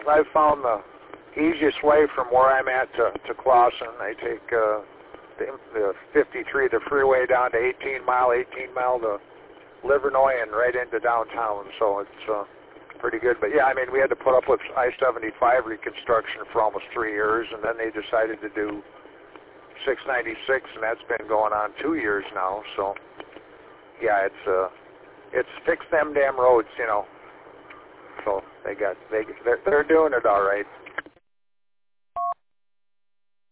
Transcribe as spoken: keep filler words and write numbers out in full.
I've found the easiest way from where I'm at to, to Clawson. I take uh, the, the fifty-three, the freeway down to eighteen mile, eighteen mile to Livernois and right into downtown. So it's uh, pretty good. But yeah, I mean, we had to put up with I seventy-five reconstruction for almost three years, and then they decided to do six ninety-six, and that's been going on two years now. So yeah, it's uh, it's fix them damn roads, you know. So they got they they're, they're doing it all right.